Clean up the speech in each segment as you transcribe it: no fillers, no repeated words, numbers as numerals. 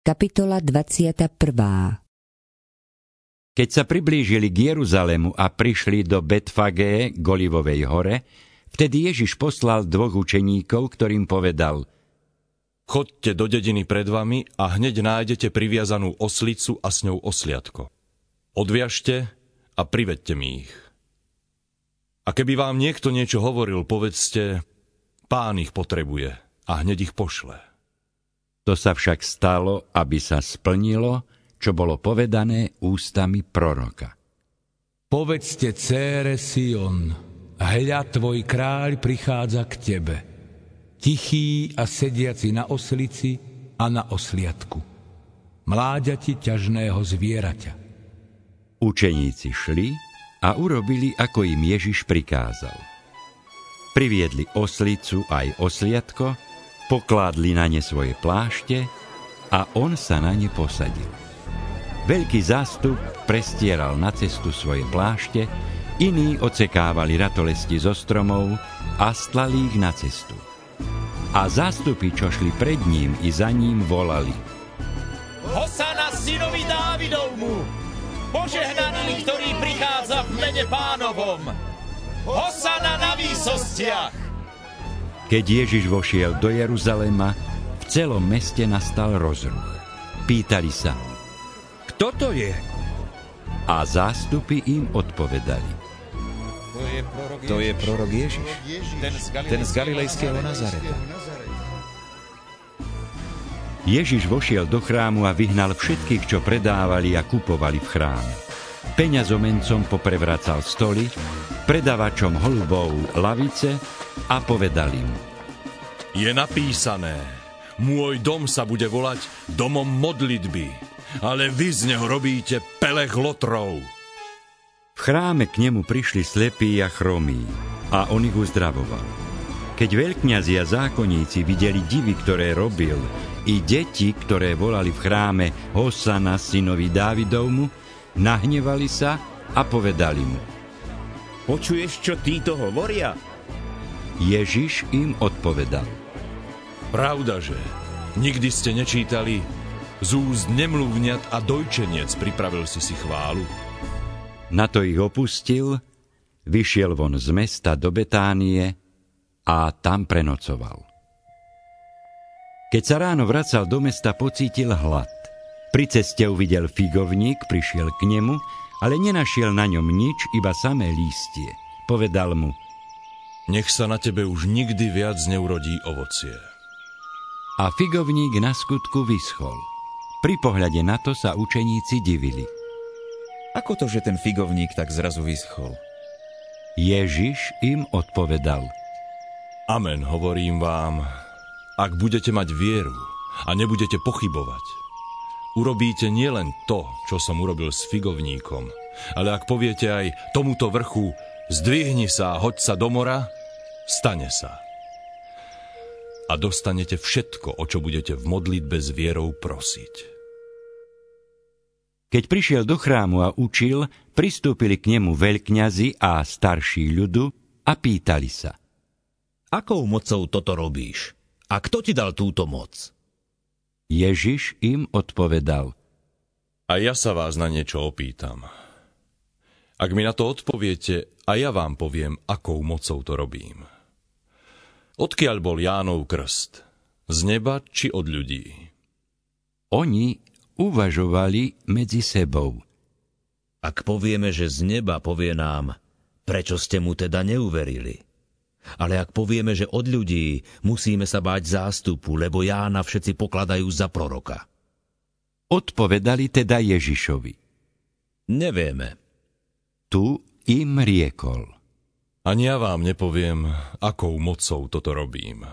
Kapitola 21. Keď sa priblížili k Jeruzalému a prišli do Betfagé k Olivovej hore, vtedy Ježiš poslal 2 učeníkov, ktorým povedal: Choďte do dediny pred vami a hneď nájdete priviazanú oslicu a s ňou osliadko. Odviažte a privedte mi ich. A keby vám niekto niečo hovoril, povedzte: Pán ich potrebuje, a hneď ich pošle. To sa však stalo, aby sa splnilo, čo bolo povedané ústami proroka. Povedzte dcére Sion, hľa tvoj kráľ prichádza k tebe, tichý a sediaci na oslici a na osliadku, mláďati ťažného zvieraťa. Učeníci šli a urobili, ako im Ježiš prikázal. Priviedli oslicu aj osliadko, pokládli na ne svoje plášte a on sa na ne posadil. Veľký zástup prestieral na cestu svoje plášte, iní odsekávali ratolesti zo stromov a stlali ich na cestu. A zástupy, čo šli pred ním i za ním, volali: Hosana synovi Dávidovmu! Požehnaný, ktorý prichádza v mene Pánovom! Hosana na výsostiach! Keď Ježiš vošiel do Jeruzalema, v celom meste nastal rozruch. Pýtali sa: Kto to je? A zástupy im odpovedali: To je prorok Ježiš, ten z Galilejského Nazareta. Ježiš vošiel do chrámu a vyhnal všetkých, čo predávali a kupovali v chráme. Peňazomencom poprevracal stoly, predavačom holubov lavice a povedal im: Je napísané: Môj dom sa bude volať domom modlitby, ale vy z neho robíte pelech lotrov. V chráme k nemu prišli slepí a chromí a on ich uzdravoval. Keď veľkňazi a zákonníci videli divy, ktoré robil, i deti, ktoré volali v chráme Hosana synovi Dávidovmu, nahnevali sa a povedali mu: Počuješ, čo títo hovoria? Ježiš im odpovedal: Pravdaže, nikdy ste nečítali: Z úst nemluvňat a dojčeniec pripravil si chválu. Na to ich opustil, vyšiel von z mesta do Betánie a tam prenocoval. Keď sa ráno vracal do mesta, pocítil hlad. Pri ceste uvidel figovník, prišiel k nemu, ale nenašiel na ňom nič, iba samé lístie. Povedal mu: Nech sa na tebe už nikdy viac neurodí ovocie. A figovník na skutku vyschol. Pri pohľade na to sa učeníci divili. Ako to, že ten figovník tak zrazu vyschol? Ježiš im odpovedal: Amen, hovorím vám, ak budete mať vieru a nebudete pochybovať, urobíte nielen to, čo som urobil s figovníkom, ale ak poviete aj tomuto vrchu: zdvihni sa a hoď sa do mora, stane sa. A dostanete všetko, o čo budete v modlitbe s vierou prosiť. Keď prišiel do chrámu a učil, pristúpili k nemu veľkňazi a starší ľudu a pýtali sa: Akou mocou toto robíš? A kto ti dal túto moc? Ježiš im odpovedal: A ja sa vás na niečo opýtam. Ak mi na to odpoviete, a ja vám poviem, akou mocou to robím. Odkiaľ bol Jánov krst? Z neba či od ľudí? Oni uvažovali medzi sebou: Ak povieme, že z neba, povie nám: Prečo ste mu teda neuverili? Ale ak povieme, že od ľudí, musíme sa báť zástupu, lebo Jána všetci pokladajú za proroka. Odpovedali teda Ježišovi: Nevieme. Tu im riekol: Ani ja vám nepoviem, akou mocou toto robím.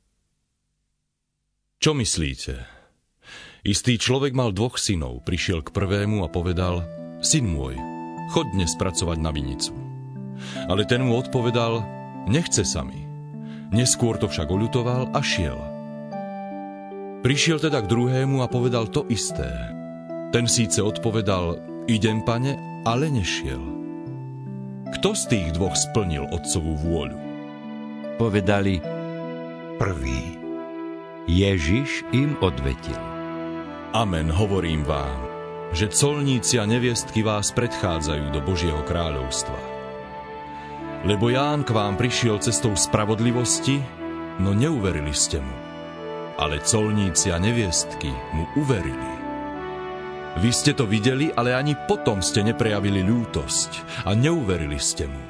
Čo myslíte? Istý človek mal 2 synov, prišiel k prvému a povedal: Syn môj, choď dnes pracovať na vinicu. Ale ten mu odpovedal: Nechce sa mi. Neskôr to však oľutoval a šiel. Prišiel teda k druhému a povedal to isté. Ten síce odpovedal: Idem, pane, ale nešiel. Kto z tých 2 splnil otcovú vôľu? Povedali: Prvý. Ježiš im odvetil: Amen, hovorím vám, že colníci a neviestky vás predchádzajú do Božieho kráľovstva. Lebo Ján k vám prišiel cestou spravodlivosti, no neuverili ste mu. Ale colníci a neviestky mu uverili. Vy ste to videli, ale ani potom ste neprejavili ľútosť a neuverili ste mu.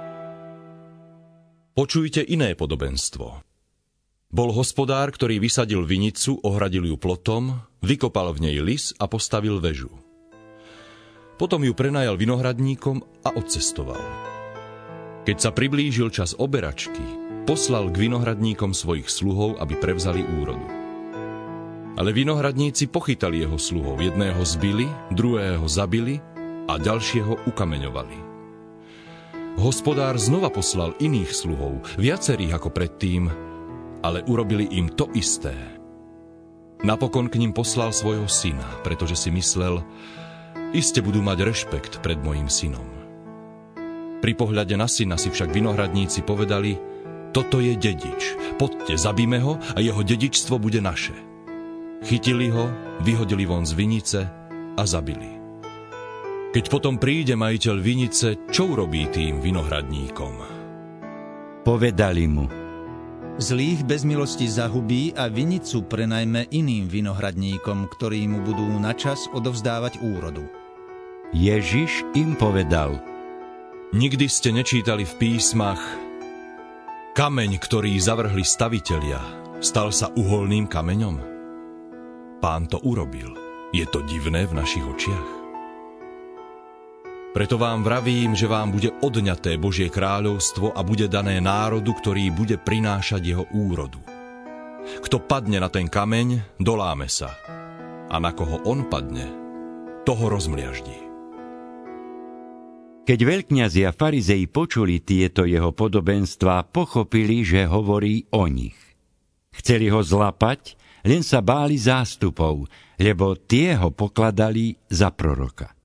Počujte iné podobenstvo. Bol hospodár, ktorý vysadil vinicu, ohradil ju plotom, vykopal v nej lis a postavil vežu. Potom ju prenajal vinohradníkom a odcestoval. Keď sa priblížil čas oberačky, poslal k vinohradníkom svojich sluhov, aby prevzali úrodu. Ale vinohradníci pochytali jeho sluhov, jedného zbili, druhého zabili a ďalšieho ukameňovali. Hospodár znova poslal iných sluhov, viacerých ako predtým, ale urobili im to isté. Napokon k ním poslal svojho syna, pretože si myslel, iste budú mať rešpekt pred mojím synom. Pri pohľade na syna si však vinohradníci povedali, toto je dedič, poďte, zabíme ho a jeho dedičstvo bude naše. Chytili ho, vyhodili von z vinice a zabili. Keď potom príde majiteľ vinice, čo urobí tým vinohradníkom? Povedali mu, Zlých bez milosti zahubí a vinicu prenajme iným vinohradníkom, ktorí mu budú načas odovzdávať úrodu. Ježiš im povedal, nikdy ste nečítali v písmach, kameň, ktorý zavrhli stavitelia, stal sa uholným kameňom? Pán to urobil. Je to divné v našich očiach? Preto vám vravím, že vám bude odňaté Božie kráľovstvo a bude dané národu, ktorý bude prinášať jeho úrodu. Kto padne na ten kameň, doláme sa. A na koho on padne, toho rozmliaždí. Keď veľkňazi a farizei počuli tieto jeho podobenstvá, pochopili, že hovorí o nich. Chceli ho zlapať, len sa báli zástupov, lebo tie ho pokladali za proroka.